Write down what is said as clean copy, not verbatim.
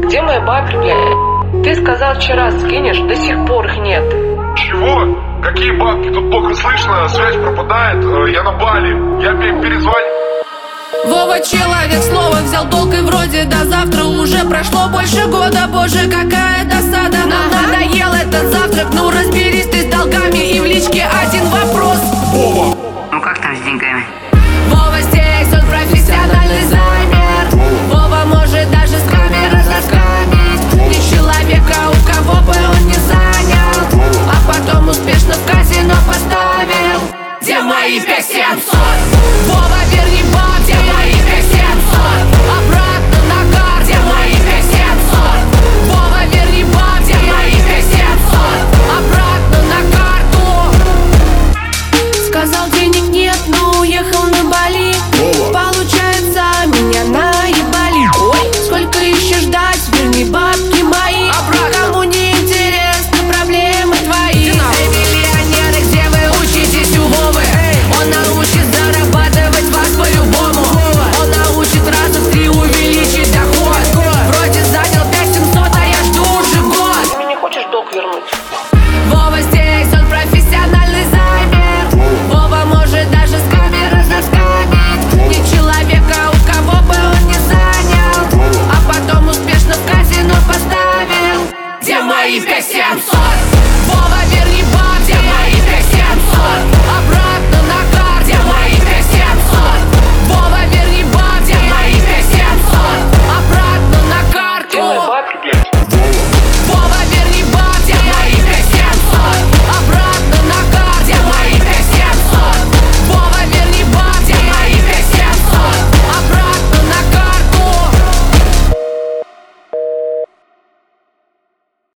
Где мои бабки, блядь? Ты сказал вчера скинешь, до сих пор их нет. Чего? Какие бабки? Тут плохо слышно, связь пропадает. Я на Бали. Я перезвоню. Вова человек слова взял долг и вроде до завтра уже прошло больше года. Боже, как